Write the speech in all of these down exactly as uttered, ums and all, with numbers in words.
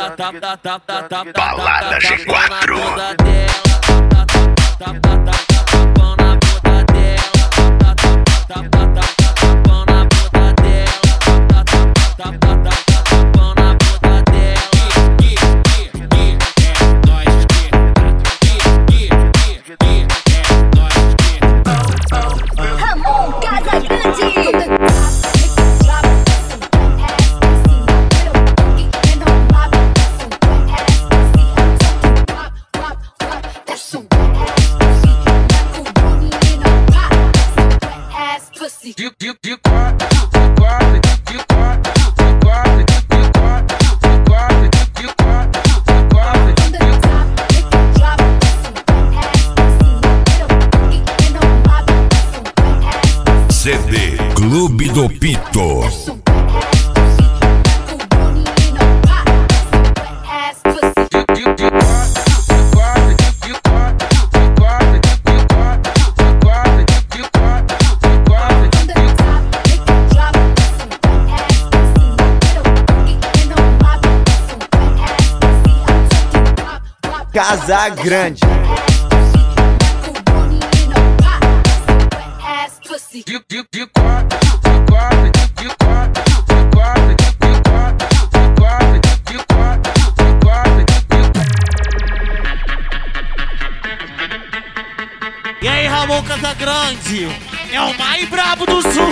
Balada G quatro. C D Clube do Pito. Casa Grande. E aí, Ramon Casagrande, é o mais brabo do sul.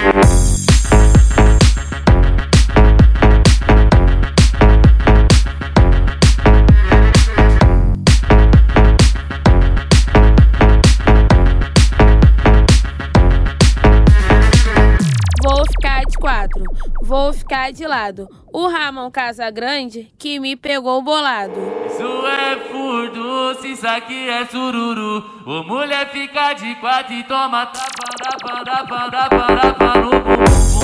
Vou ficar de quatro, vou ficar de lado. O Ramon Casagrande que me pegou bolado. Isso é furdo, se isso aqui é sururu. Ô mulher fica de quatro e toma tapa, tapa, tapa, tapa, tapa no bumbum.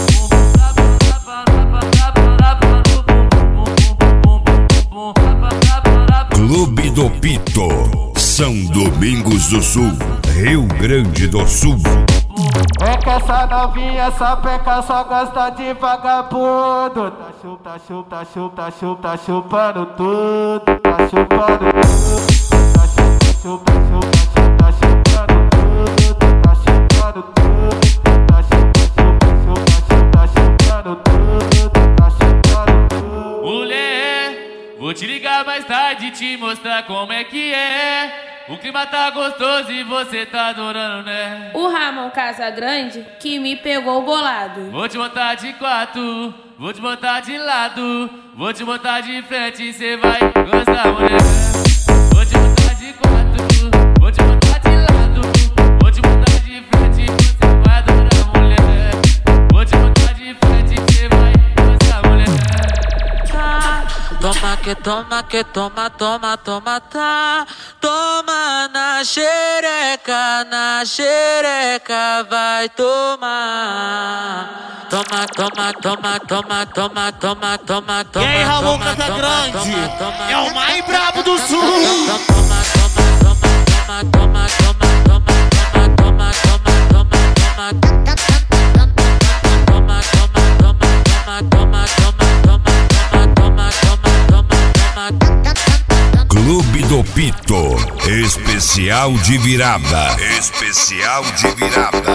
Clube do Pito, São Domingos do Sul, Rio Grande do Sul. É que essa novinha, essa peca só gosta de vagabundo. Tá chupa, tá chupa, tá chupa, tá chupa, tá chupando tudo. Tá chupando tudo. Tá chupa, chupa, chupa, chupa, chupando tudo. Tá chupando tudo. Tá chupa, chupa, chupa, chupa, chupando tudo. Tá chupando tudo. Mulher, vou te ligar mais tarde e te mostrar como é que é. O clima tá gostoso e você tá adorando, né? O Ramon Casagrande que me pegou bolado. Vou te botar de quatro, vou te botar de lado, vou te botar de frente e cê vai gostar, mulher. Vou te botar de quatro, vou te botar de lado, vou te botar de frente e você vai adorar, mulher. Vou te botar de frente e cê vai gostar, mulher. Toma que toma que toma, toma, toma, tá. Toma na xereca, na xereca vai tomar. Toma, toma, toma, toma, toma, toma, toma, toma. E aí, Ramon Casagrande, é o mais brabo do sul. Toma, toma, toma, toma, toma, toma, toma, toma, toma, toma, toma, Clube do Pito, especial de virada. Especial de virada.